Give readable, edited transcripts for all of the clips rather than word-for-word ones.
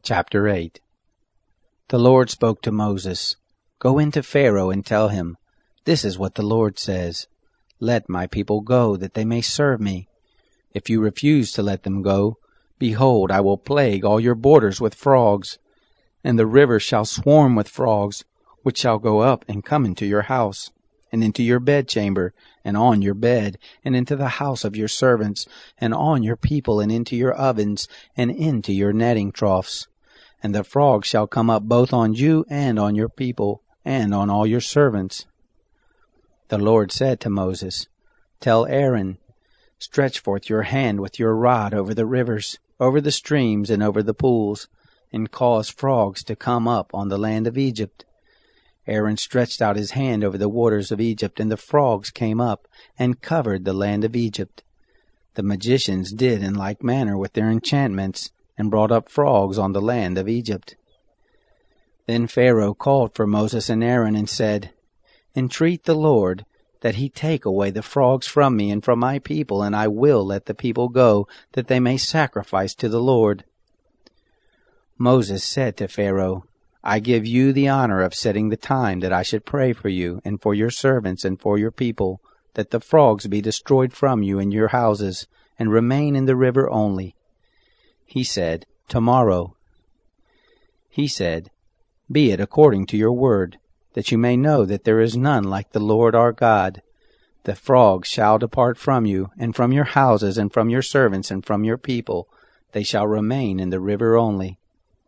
Chapter 8. The Lord spoke to Moses, "Go into Pharaoh and tell him, this is what the Lord says, Let my people go, that they may serve me. If you refuse to let them go, behold, I will plague all your borders with frogs, and the rivers shall swarm with frogs, which shall go up and come into your house, and into your bedchamber, and on your bed, and into the house of your servants, and on your people, and into your ovens, and into your netting troughs. And the frogs shall come up both on you and on your people, and on all your servants." The Lord said to Moses, "Tell Aaron, stretch forth your hand with your rod over the rivers, over the streams, and over the pools, and cause frogs to come up on the land of Egypt." Aaron stretched out his hand over the waters of Egypt, and the frogs came up, and covered the land of Egypt. The magicians did in like manner with their enchantments, and brought up frogs on the land of Egypt. Then Pharaoh called for Moses and Aaron, and said, "Entreat the Lord, that he take away the frogs from me and from my people, and I will let the people go, that they may sacrifice to the Lord." Moses said to Pharaoh, "I give you the honor of setting the time that I should pray for you, and for your servants, and for your people, that the frogs be destroyed from you and your houses, and remain in the river only." He said, "Tomorrow." He said, "Be it according to your word, that you may know that there is none like the Lord our God. The frogs shall depart from you, and from your houses, and from your servants, and from your people. They shall remain in the river only."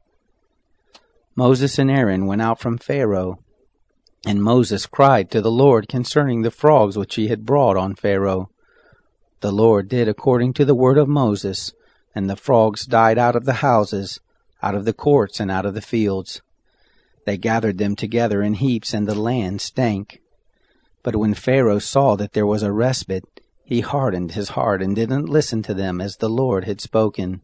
Moses and Aaron went out from Pharaoh, and Moses cried to the Lord concerning the frogs which he had brought on Pharaoh. The Lord did according to the word of Moses, and the frogs died out of the houses, out of the courts, and out of the fields. They gathered them together in heaps, and the land stank. But when Pharaoh saw that there was a respite, he hardened his heart, and didn't listen to them as the Lord had spoken.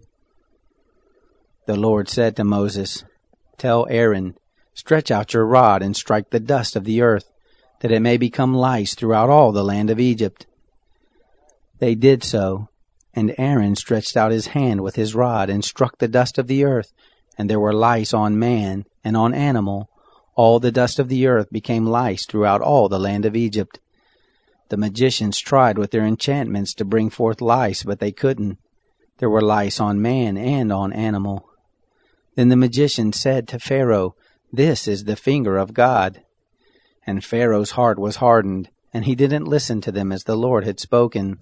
The Lord said to Moses, "Tell Aaron, stretch out your rod, and strike the dust of the earth, that it may become lice throughout all the land of Egypt." They did so, and Aaron stretched out his hand with his rod, and struck the dust of the earth, and there were lice on man and on animal. All the dust of the earth became lice throughout all the land of Egypt. The magicians tried with their enchantments to bring forth lice, but they couldn't. There were lice on man and on animal. Then the magician said to Pharaoh, "This is the finger of God." And Pharaoh's heart was hardened, and he didn't listen to them as the Lord had spoken.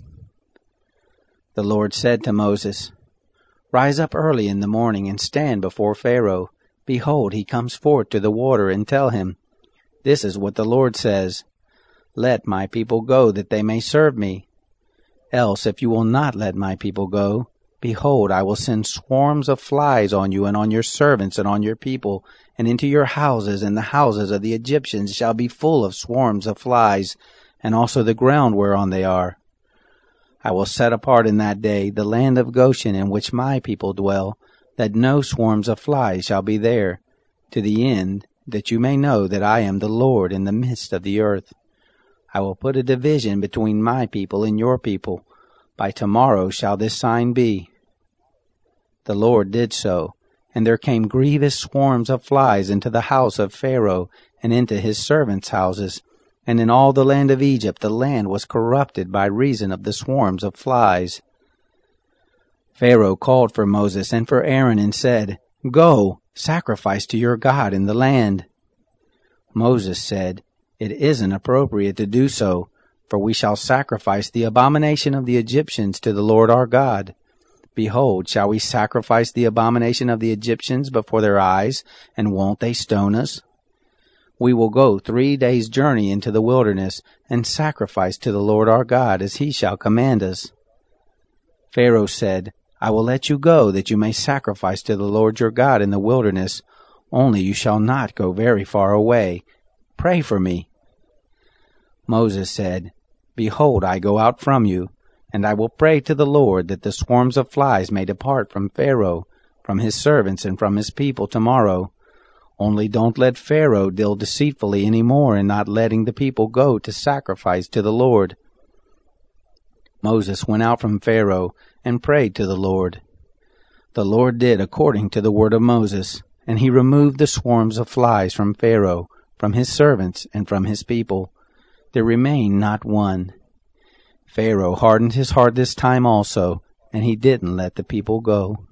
The Lord said to Moses, "Rise up early in the morning, and stand before Pharaoh. Behold, he comes forth to the water, and tell him, This is what the Lord says, Let my people go, that they may serve me. Else, if you will not let my people go, behold, I will send swarms of flies on you, and on your servants, and on your people, and into your houses, and the houses of the Egyptians shall be full of swarms of flies, and also the ground whereon they are. I will set apart in that day the land of Goshen, in which my people dwell, that no swarms of flies shall be there, to the end that you may know that I am the Lord in the midst of the earth. I will put a division between my people and your people. By tomorrow shall this sign be." The Lord did so, and there came grievous swarms of flies into the house of Pharaoh, and into his servants' houses, and in all the land of Egypt the land was corrupted by reason of the swarms of flies. Pharaoh called for Moses and for Aaron, and said, "Go, sacrifice to your God in the land." Moses said, "It isn't appropriate to do so, for we shall sacrifice the abomination of the Egyptians to the Lord our God. Behold, shall we sacrifice the abomination of the Egyptians before their eyes, and won't they stone us? We will go 3 days' journey into the wilderness, and sacrifice to the Lord our God as he shall command us." Pharaoh said, "I will let you go, that you may sacrifice to the Lord your God in the wilderness, only you shall not go very far away. Pray for me." Moses said, "Behold, I go out from you, and I will pray to the Lord that the swarms of flies may depart from Pharaoh, from his servants, and from his people tomorrow. Only don't let Pharaoh deal deceitfully any more in not letting the people go to sacrifice to the Lord." Moses went out from Pharaoh and prayed to the Lord. The Lord did according to the word of Moses, and he removed the swarms of flies from Pharaoh, from his servants, and from his people. There remained not one. Pharaoh hardened his heart this time also, and he didn't let the people go.